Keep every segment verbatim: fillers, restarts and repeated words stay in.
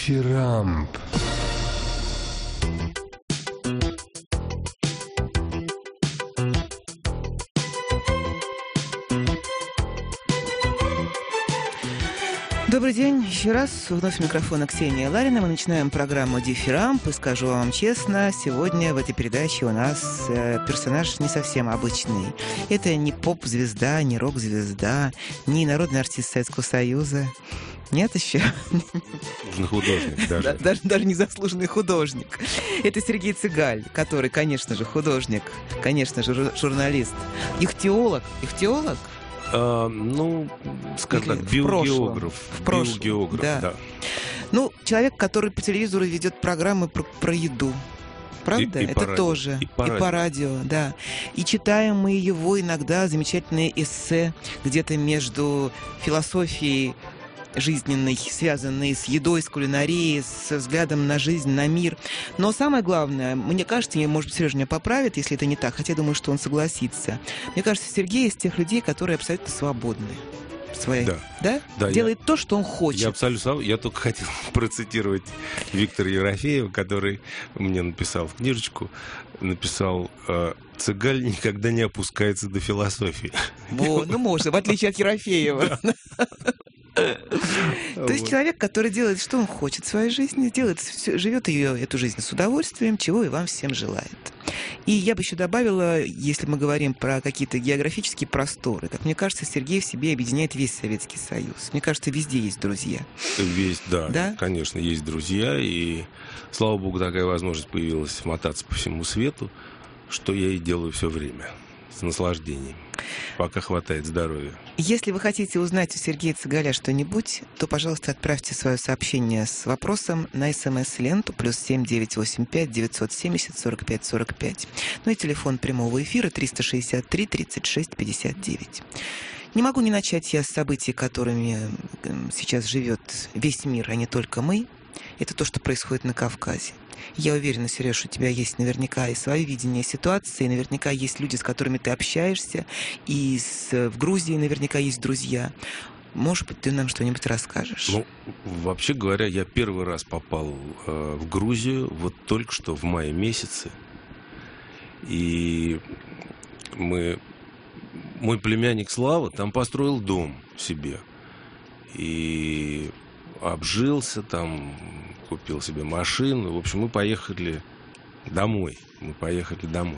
Дифирамб. Добрый день. Еще раз. Вновь у микрофона Ксения Ларина. Мы начинаем программу «Дифирамб». И скажу вам честно, сегодня в этой передаче у нас э, персонаж не совсем обычный. Это не поп-звезда, не рок-звезда, не народный артист Советского Союза. Нет еще? Заслуженный художник даже. Да, даже. Даже не заслуженный художник. Это Сергей Цыгаль, который, конечно же, художник, конечно же, журналист. Ихтиолог. Ихтиолог? А, ну, скажем Или так, в биогеограф. В прошлом, биогеограф, да. да. Ну, человек, который по телевизору ведет программы про, про еду. Правда? И- и Это по радио. тоже. И по и по радио, да. И читаем мы его иногда замечательные эссе где-то между философией жизненной, связанной с едой, с кулинарией, с взглядом на жизнь, на мир. Но самое главное, мне кажется, и, может быть, Сережа меня поправит, если это не так, хотя я думаю, что он согласится. Мне кажется, Сергей из тех людей, которые абсолютно свободны. Своей, Да. Да? Да, Делает то, что он хочет. Я абсолютно сам- Я только хотел процитировать Виктора Ерофеева, который мне написал в книжечку, написал: э, «Цыгаль никогда не опускается до философии». Вот, ну, можно, в отличие от Ерофеева. То есть человек, который делает, что он хочет в своей жизни, делает, всё- живет ее, эту жизнь с удовольствием, чего и вам всем желает. И я бы еще добавила, если мы говорим про какие-то географические просторы, как мне кажется, Сергей в себе объединяет весь Советский Союз. Мне кажется, везде есть друзья. Весь, да, Да? конечно, есть друзья, и, слава богу, такая возможность появилась мотаться по всему свету, что я и делаю все время, с наслаждением, пока хватает здоровья. Если вы хотите узнать у Сергея Цыгаля что-нибудь, то, пожалуйста, отправьте свое сообщение с вопросом на смс-ленту плюс семь девятьсот восемьдесят пять девятьсот семьдесят сорок пять сорок пять. Ну и телефон прямого эфира триста шестьдесят три тридцать шесть пятьдесят девять. Не могу не начать я с событий, которыми м, сейчас живет весь мир, а не только мы. Это то, что происходит на Кавказе. Я уверена, Сереж, у тебя есть наверняка и свое видение ситуации, наверняка есть люди, с которыми ты общаешься, и с, в Грузии наверняка есть друзья. Может быть, ты нам что-нибудь расскажешь? Ну, вообще говоря, я первый раз попал э, в Грузию вот только что в мае месяце. И мы... мой племянник Слава там построил дом себе. И обжился там, купил себе машину. В общем, мы поехали домой. Мы поехали домой.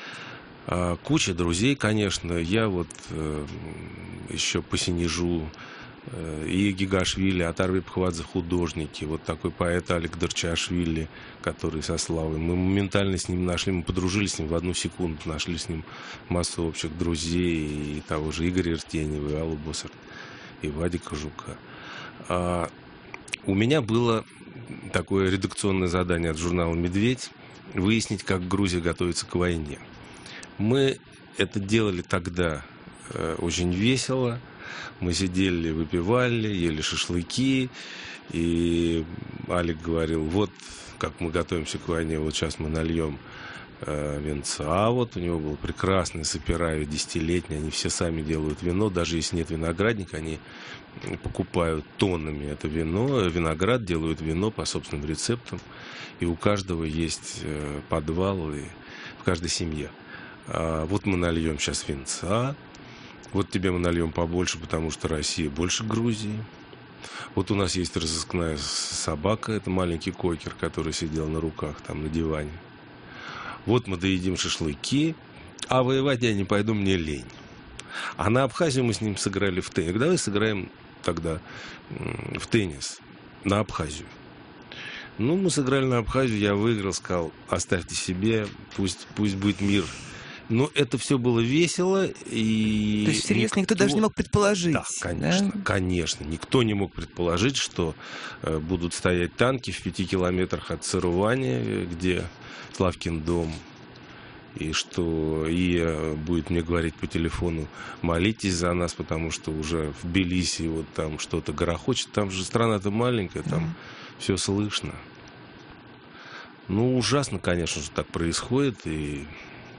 А, куча друзей, конечно. Я вот э, еще по Синежу, э, и Гигашвили, Атарви Пхвадзе художники. Вот такой поэт Алик Дарчашвили, который со Славой. Мы моментально с ним нашли, мы подружились с ним в одну секунду. Нашли с ним массу общих друзей. И того же Игоря Иртенева, и Аллу Босарт, и Вадика Жука. А, у меня было такое редакционное задание от журнала «Медведь» выяснить, как Грузия готовится к войне. Мы это делали тогда э, очень весело. Мы сидели, выпивали, ели шашлыки. И Алик говорил: вот как мы готовимся к войне, вот сейчас мы нальем э, винца. Вот у него был прекрасный саперави десятилетний. Они все сами делают вино. Даже если нет виноградника, они покупают тоннами это вино. Виноград, делают вино по собственным рецептам. И у каждого есть э, подвал, и в каждой семье. А вот мы нальем сейчас винца. Вот тебе мы нальем побольше, потому что Россия больше Грузии. Вот у нас есть разыскная собака. Это маленький кокер, который сидел на руках там на диване. Вот мы доедим шашлыки. А воевать я не пойду, мне лень. А на Абхазию мы с ним сыграли в теннис. Давай сыграем тогда в теннис на Абхазию. Ну, мы сыграли на Абхазию, я выиграл, сказал: оставьте себе, пусть, пусть будет мир. Но это все было весело. И То есть всерьез никто, никто даже не мог предположить. Да, конечно, да? конечно. Никто не мог предположить, что э, будут стоять танки в пяти километрах от Царувани, где Славкин дом. И что Ия будет мне говорить по телефону: молитесь за нас, потому что уже в Тбилиси вот там что-то грохочет. Там же страна-то маленькая, там mm. все слышно. Ну, ужасно, конечно, что так происходит. И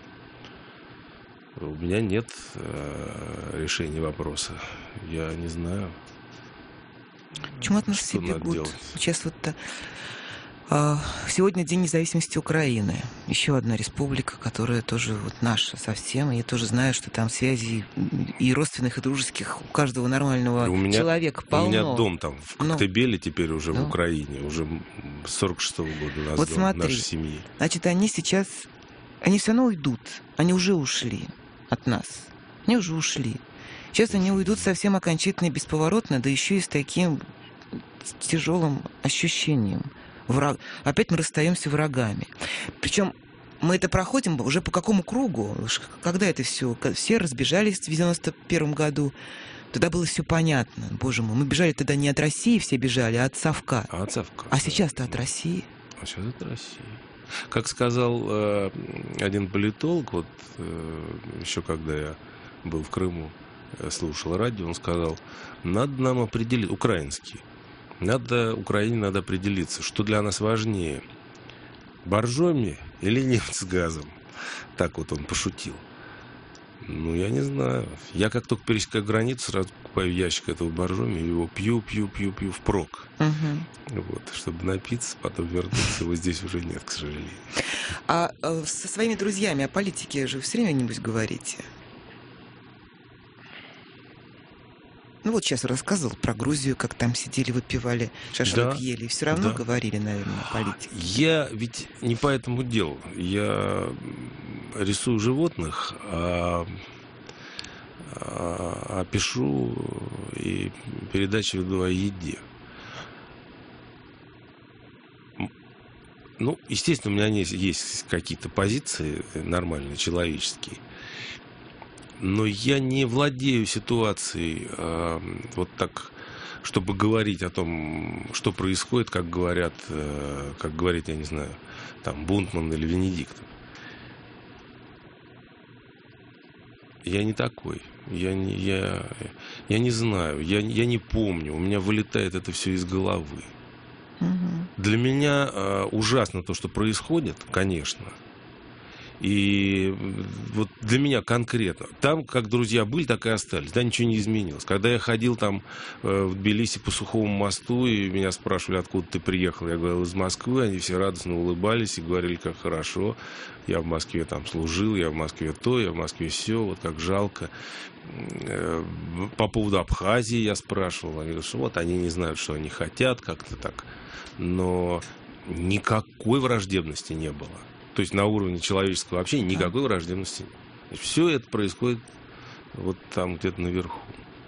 у меня нет э, решения вопроса. Я не знаю. Почему от нас все Что надо бегут? делать? Сейчас вот а, сегодня День независимости Украины. Еще одна республика, которая тоже вот наша совсем. Я тоже знаю, что там связей и родственных, и дружеских у каждого нормального У меня, человека у полно. меня дом там в Ну, Коктебеле теперь уже в ну. Украине. Уже с сорок шестого года у нас Вот дом смотри. нашей семьи. Значит, они сейчас, они все равно уйдут. Они уже ушли от нас. Они уже ушли. Сейчас они уйдут совсем окончательно и бесповоротно, да еще и с таким тяжелым ощущением. Враг... Опять мы расстаемся врагами. Причем мы это проходим уже по какому кругу? Когда это все? Все разбежались в девяносто первом году. Тогда было все понятно. Боже мой, мы бежали тогда не от России, все бежали, а от Совка. А от Совка. А да. сейчас-то от России. А сейчас от России. Как сказал э, один политолог, вот э, еще когда я был в Крыму, я слушал радио, он сказал, надо нам определить, украинский, надо, Украине надо определиться, что для нас важнее, боржоми или нефть с газом. Так вот он пошутил. Ну, я не знаю. Я как только пересекаю границу, сразу покупаю ящик этого боржоми, его пью, пью, пью, пью впрок. Угу. Вот, чтобы напиться, потом вернуться. Его здесь уже нет, к сожалению. А э, со своими друзьями о политике же все время-нибудь говорите? Ну вот сейчас рассказывал про Грузию, как там сидели, выпивали, шашлык Да, ели. И все равно да. говорили, наверное, о политике. Я ведь не по этому делу. Я рисую животных, а, а, а пишу и передачи веду о еде. Ну, естественно, у меня есть, есть какие-то позиции нормальные, человеческие. Но я не владею ситуацией э, вот так, чтобы говорить о том, что происходит, как говорят, э, как говорит, я не знаю, там, Бунтман или Венедиктов. Я не такой. Я не, я, я не знаю, я, я не помню. У меня вылетает это все из головы. Угу. Для меня э, ужасно то, что происходит, конечно. И вот для меня конкретно. Там, как друзья были, так и остались. Да, ничего не изменилось. Когда я ходил там э, в Тбилиси по Сухому мосту, и меня спрашивали, откуда ты приехал, я говорил, из Москвы, они все радостно улыбались и говорили, как хорошо. Я в Москве там служил, я в Москве то, я в Москве все, вот как жалко. Э, по поводу Абхазии я спрашивал, они говорят, что вот они не знают, что они хотят, как-то так. Но никакой враждебности не было. То есть на уровне человеческого общения никакой враждебности нет. Все это происходит вот там где-то наверху.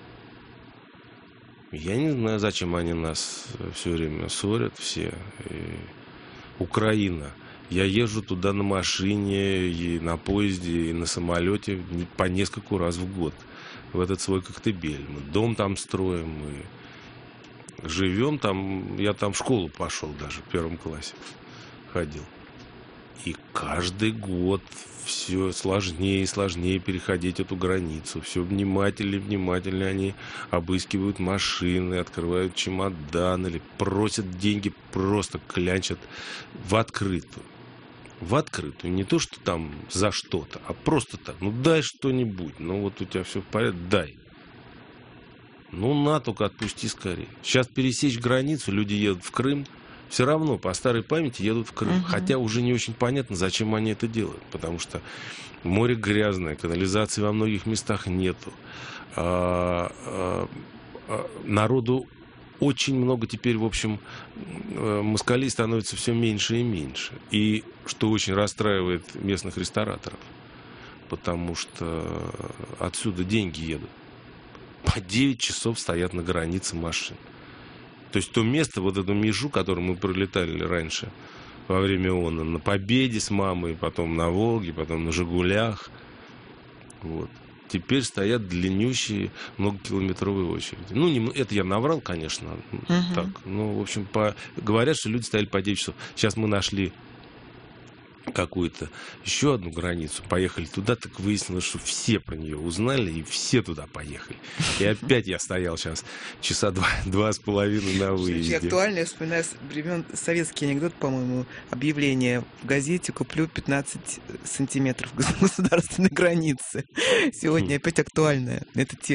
Я не знаю, зачем они нас все время ссорят, все. И Украина. Я езжу туда на машине, и на поезде, и на самолете по нескольку раз в год. В этот свой Коктебель. Мы дом там строим, мы живем там. Я там в школу пошел даже, в первом классе ходил. И каждый год все сложнее и сложнее переходить эту границу. Все внимательнее и внимательнее они обыскивают машины, открывают чемодан или просят деньги, просто клянчат в открытую. В открытую. Не то, что там за что-то, а просто так. Ну, дай что-нибудь. Ну, вот у тебя все в порядке. Дай. Ну, на, только отпусти скорее. Сейчас пересечь границу, люди едут в Крым. Все равно по старой памяти едут в Крым. Угу. Хотя уже не очень понятно, зачем они это делают. Потому что море грязное, канализации во многих местах нету. А, а, а, народу очень много теперь, в общем, москалей становится все меньше и меньше. И что очень расстраивает местных рестораторов. Потому что отсюда деньги едут. По девять часов стоят на границе машин. То есть то место, вот эту межу, которую мы пролетали раньше во время ООНа, на Победе с мамой, потом на Волге, потом на Жигулях. Вот. Теперь стоят длиннющие многокилометровые очереди. Ну, не, это я наврал, конечно. Uh-huh. Так, ну, в общем, по, говорят, что люди стояли по девять часов. Сейчас мы нашли какую-то еще одну границу, поехали туда, так выяснилось, что все про нее узнали, и все туда поехали. И опять я стоял сейчас часа два, два с половиной на выезде. Очень актуально, я вспоминаю времен советский анекдот, по-моему, объявление в газете «Куплю пятнадцать сантиметров государственной границы». Сегодня опять актуальная эта тема.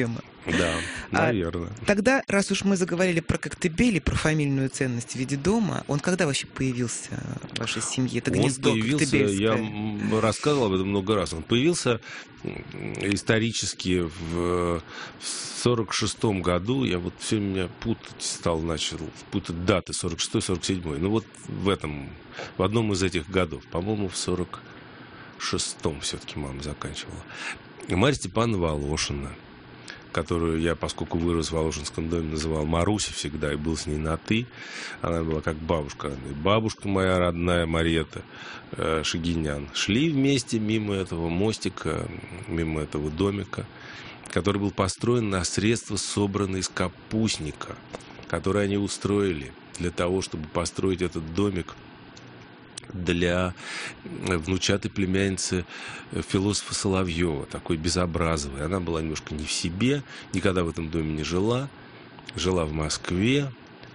Да, наверное. А, тогда, раз уж мы заговорили про Коктебель и про фамильную ценность в виде дома, он когда вообще появился в вашей семье? Это гнездо Он появился, я коктебельское. рассказывал об этом много раз, он появился исторически в сорок шестом году, я вот все меня путать стал, начал путать даты, сорок шестой сорок седьмой, ну вот в этом, в одном из этих годов, по-моему, в сорок шестом все-таки мама заканчивала. И Марья Степановна Волошина, которую я, поскольку вырос в Воложенском доме, называл Маруся всегда и был с ней на «ты». Она была как бабушка. И бабушка моя родная, Марьета э, Шагинян. Шли вместе мимо этого мостика, мимо этого домика, который был построен на средства, собранные из капустника, которые они устроили для того, чтобы построить этот домик для внучатой племянницы философа Соловьева, такой безобразовой. Она была немножко не в себе, никогда в этом доме не жила, жила в Москве.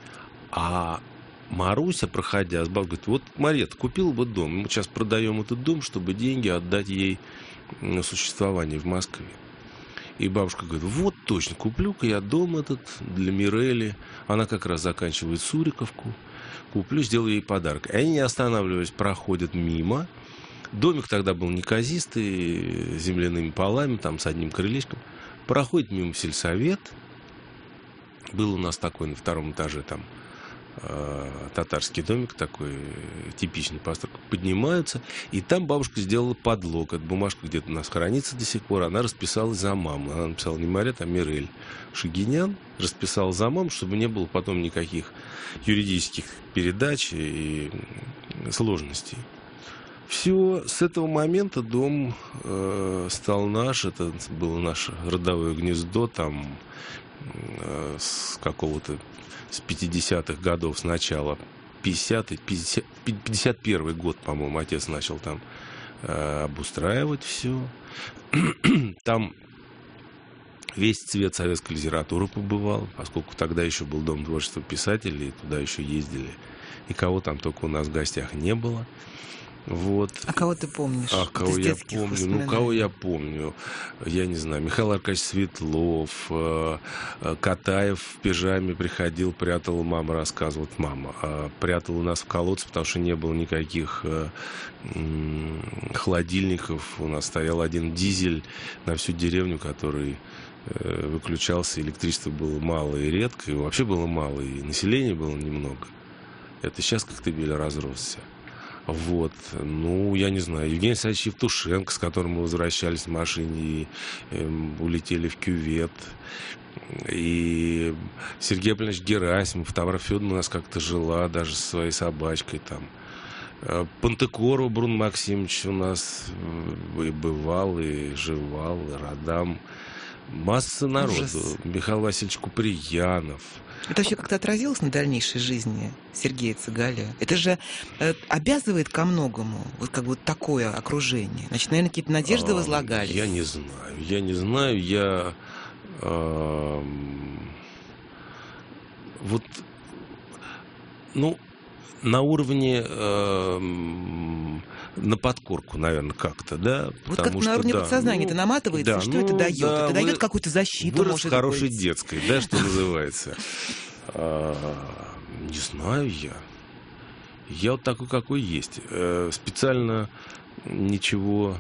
А Маруся, проходя, с бабой, говорит: вот, Мария, ты купила бы дом, мы сейчас продаем этот дом, чтобы деньги отдать ей на существование в Москве. И бабушка говорит: вот точно, куплю-ка я дом этот для Мирели. Она как раз заканчивает Суриковку. Куплю, сделаю ей подарок. И они, не останавливаясь, проходят мимо. Домик тогда был неказистый, с земляными полами, там с одним крылечком. Проходит мимо сельсовет. Был у нас такой на втором этаже там э, татарский домик, такой типичный постройка. Поднимаются, и там бабушка сделала подлог. Эта бумажка где-то у нас хранится до сих пор. Она расписалась за маму. Она написала не Мария, а Мирель Шагинян. Расписала за маму, чтобы не было потом никаких юридических передач и сложностей. Все, с этого момента дом э, стал наш. Это было наше родовое гнездо. Там э, с какого-то с пятидесятых годов сначала. пятидесятый, пятьдесят, пятьдесят первый год, по-моему, отец начал там э, обустраивать все. Там весь цвет советской литературы побывал, поскольку тогда еще был Дом творчества писателей, и туда еще ездили. Никого там только у нас в гостях не было. Вот. А кого ты помнишь? А кого я помню? Ну, кого я помню? Я не знаю. Михаил Аркадьевич Светлов, э, Катаев в пижаме приходил, прятал, мама рассказывала, мама, э, прятал у нас в колодце, потому что не было никаких э, э, холодильников. У нас стоял один дизель на всю деревню, который э, выключался. Электричества было мало и редко, и вообще было мало, и населения было немного. Это сейчас Коктебель разросся. Вот, ну, я не знаю, Евгений Александрович Евтушенко, с которым мы возвращались в машине и э, улетели в кювет, и Сергей Апольевич Герасимов, Тамара Федоровна у нас как-то жила даже со своей собачкой там. Пантекоров Брун Максимович у нас и бывал, и жевал, и Радам. Масса народу. Ужас. Михаил Васильевич Куприянов. Это вообще как-то отразилось на дальнейшей жизни Сергея Цыгаля? Это же э, обязывает ко многому, вот как бы такое окружение. Значит, наверное, какие-то надежды а, возлагались. Я не знаю, я не знаю, я... Э, вот, ну, на уровне... Э, на подкорку, наверное, как-то, да? Вот как на уровне да, подсознания это ну, наматывается, да, что ну, это дает? Да, это дает какую-то защиту, вырос может хорошей быть. детской, да, что называется. Не знаю я. Я вот такой, какой есть. Специально ничего...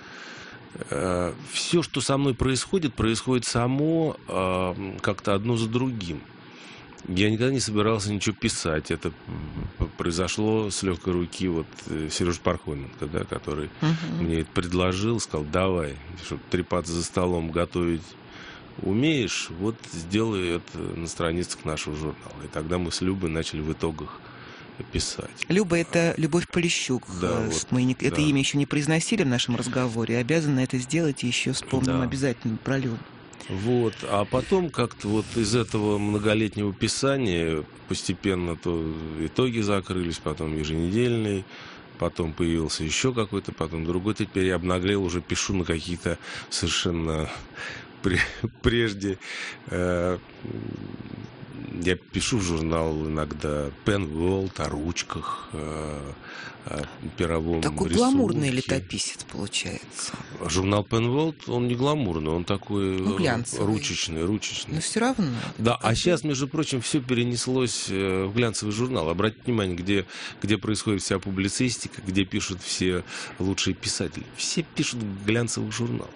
Все, что со мной происходит, происходит само как-то одно за другим. Я никогда не собирался ничего писать. Это произошло с легкой руки вот Сережа Пархоменко, да, который uh-huh. мне это предложил, сказал: давай, чтобы трепаться за столом, готовить умеешь, вот сделай это на страницах нашего журнала. И тогда мы с Любой начали в итогах писать. Люба — это Любовь Полищук. Да, вот, мы не, да. Это имя еще не произносили в нашем разговоре, обязаны это сделать, и еще вспомним да. обязательно про Любу. Вот, а потом как-то вот из этого многолетнего писания постепенно то итоги закрылись, потом еженедельный, потом появился еще какой-то, потом другой. Теперь я обнаглел, уже пишу на какие-то совершенно прежде э, Я пишу в журнал иногда Pen World о ручках, о, о перовом Такой рисунке. гламурный летописец получается. Журнал Pen World, он не гламурный, он такой ну, глянцевый. ручечный, ручечный. Но все равно. Да, а сейчас, между прочим, все перенеслось в глянцевый журнал. Обратите внимание, где, где происходит вся публицистика, где пишут все лучшие писатели. Все пишут в глянцевых журналах.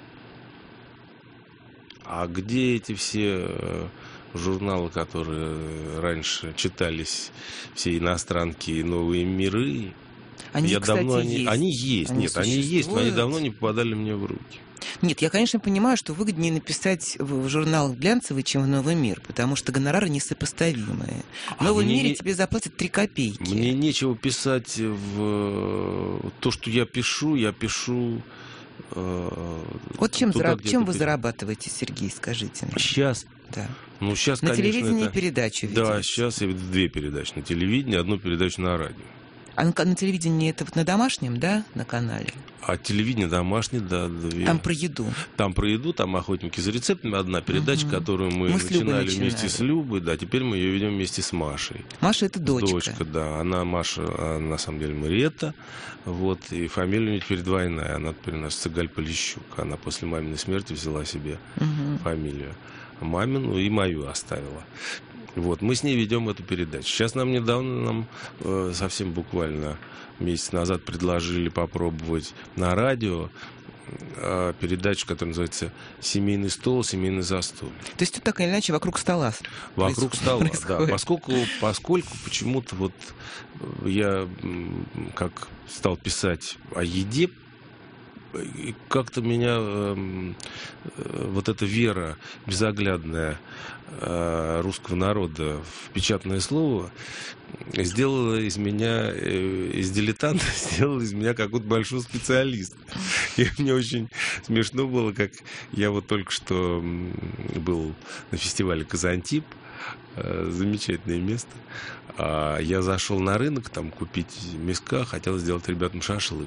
А где эти все журналы, которые раньше читались, все иностранки и новые миры? Они, я кстати, давно, они, есть. они есть. Они Нет, они есть, но они давно не попадали мне в руки. Нет, я, конечно, понимаю, что выгоднее написать в журнал глянцевый, чем в «Новый мир», потому что гонорары несопоставимые. В «Новом а мире» не... тебе заплатят три копейки. Мне нечего писать в... То, что я пишу, я пишу... Вот чем, туда, зараб... чем вы зарабатываете, Сергей, скажите мне? Сейчас? Да. Ну, сейчас, на конечно, телевидении это... передачу ведете? Да, сейчас я веду две передачи на телевидении, одну передачу на радио. А на, на телевидении это вот на домашнем, да, на канале? А телевидение домашнее, да. Две. Там про еду. Там про еду, там «Охотники за рецептами». Одна передача, угу. которую мы, мы начинали, начинали вместе с Любой, да, теперь мы ее ведем вместе с Машей. Маша — это дочка. Дочка, да. Она, Маша, на самом деле, Мариетта, вот, и фамилия у нее теперь двойная. Она теперь у нас Цыгаль-Полищук. Она после маминой смерти взяла себе угу. фамилию мамину и мою оставила. Вот, мы с ней ведем эту передачу. Сейчас нам недавно, нам э, совсем буквально месяц назад предложили попробовать на радио э, передачу, которая называется «Семейный стол, семейный застолье». То есть тут так или иначе вокруг стола Вокруг стола, происходит. Да. Поскольку, поскольку почему-то вот я как стал писать о еде, и как-то меня э, э, вот эта вера безоглядная э, русского народа в печатное слово сделала из меня, э, из дилетанта, сделала из меня какого-то большого специалиста. И мне очень смешно было, как я вот только что был на фестивале «Казантип», э, замечательное место. А я зашел на рынок там купить мяска, хотел сделать ребятам шашлык.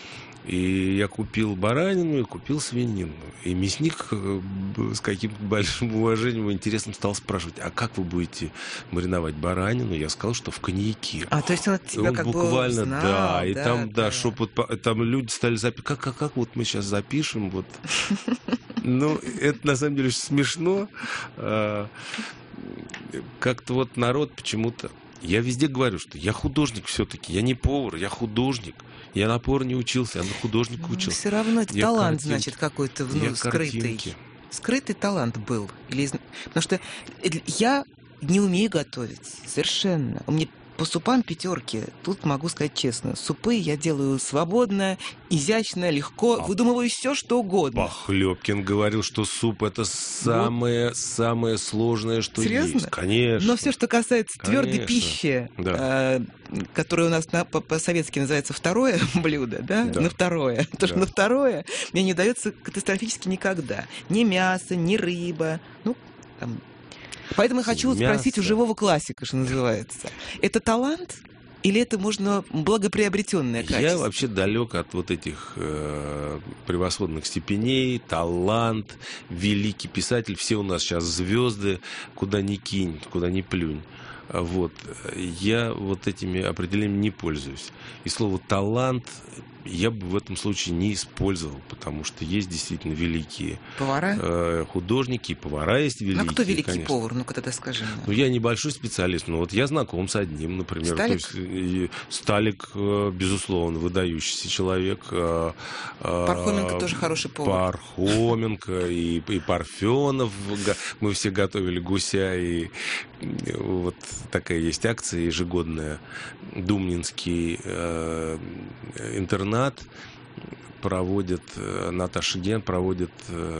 И я купил баранину и купил свинину. И мясник с каким-то большим уважением и интересом стал спрашивать: а как вы будете мариновать баранину? Я сказал, что в коньяке. А, то есть он тебя он как буквально, бы знал, да. И да, там, да, да. шепот, там люди стали записывать: как, как, как вот мы сейчас запишем, вот. Ну, это на самом деле очень смешно. Как-то вот народ почему-то... Я везде говорю, что я художник все-таки, я не повар, я художник. Я на повар не учился, я на художника ну, учился. Все равно это я талант, картинки. Значит, какой-то ну, скрытый. Картинки. Скрытый талант был. Или... Потому что я не умею готовить совершенно. У меня по супам пятерки. Тут могу сказать честно. Супы я делаю свободно, изящно, легко. А выдумываю все, что угодно. Похлебкин говорил, что суп — это самое, вот. самое сложное, что Серьезно? есть. Конечно. Но все, что касается Конечно. твердой пищи, да. э, которая у нас на, по-советски называется второе блюдо, да? Да. На второе. Потому да. что на второе мне не дается катастрофически никогда. Ни мясо, ни рыба. Ну, там... Поэтому я хочу Мясо. спросить у живого классика, что называется. Это талант или это можно благоприобретенное качество? Я вообще далек от вот этих э, превосходных степеней. Талант, великий писатель. Все у нас сейчас звезды. Куда ни кинь, куда ни плюнь. Вот. Я вот этими определениями не пользуюсь. И слово «талант» я бы в этом случае не использовал, потому что есть действительно великие повара? Э, художники, повара есть великие. Ну, кто великий конечно. повар? Ну-ка тогда скажи мне. Ну, я небольшой специалист, но вот я знаком с одним, например. Сталик? То есть, Сталик, безусловно, выдающийся человек. Пархоменко тоже хороший повар. Пархоменко и, и Парфенов. Мы все готовили гуся, и вот такая есть акция ежегодная. Думнинский э, интернат проводит, Наташа Ген проводит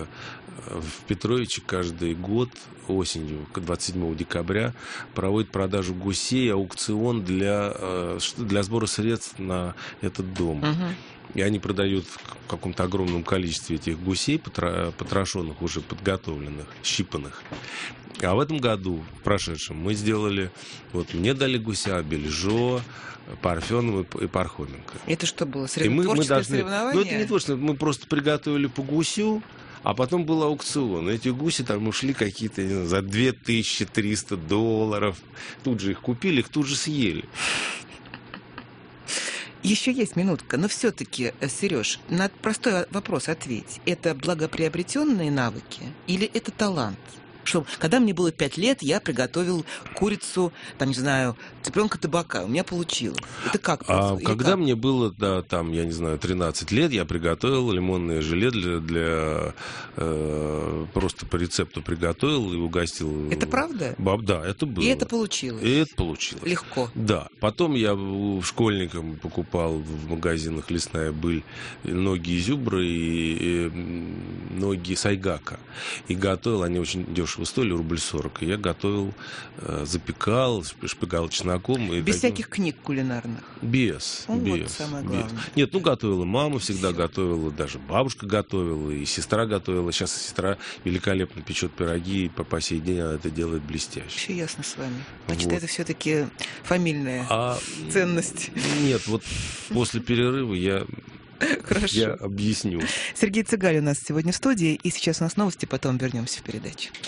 в Петровиче каждый год осенью, двадцать седьмого декабря, проводит продажу гусей, аукцион для, для сбора средств на этот дом. Угу. И они продают в каком-то огромном количестве этих гусей, потрошенных, уже подготовленных, щипанных. А в этом году, в прошедшем, мы сделали... Вот мне дали гуся, Бельжо, Парфенов и Пархоменко. Это что было? Сорев... мы, Творческое мы должны... соревнование? Ну, это не творческое. Мы просто приготовили по гусю, А потом был аукцион. Эти гуси там ушли какие-то, не знаю, за две тысячи триста долларов. Тут же их купили, их тут же съели. Еще есть минутка, но все-таки, Сереж, на простой вопрос ответь. Это благоприобретенные навыки или это талант? Что, когда мне было пять лет, я приготовил курицу, там, не знаю, цыпленка табака. У меня получилось. Это как? А Или когда как? мне было, да, там, я не знаю, тринадцать лет, я приготовил лимонное желе для... для э, просто по рецепту приготовил и угостил. Это правда? Баб, да, это было. И это получилось? И это получилось. Легко? Да. Потом я школьникам покупал в магазинах «Лесная быль» ноги изюбры и, и ноги сайгака. И готовил, они очень дешево стоили, рубль сорок. И я готовил, э, запекал, шпыгал чесноком. И Без таким... всяких книг кулинарных? Без. Ну, без, вот самое без. главное. Нет, ну готовила мама, всегда готовила, даже бабушка готовила, и сестра готовила. Сейчас сестра великолепно печет пироги, и по, по сей день она это делает блестяще. Все ясно с вами. Значит, Вот. это все-таки фамильная А... ценность. Нет, вот после перерыва я... Хорошо. Я объясню. Сергей Цыгаль у нас сегодня в студии, и сейчас у нас новости, потом вернемся в передачу.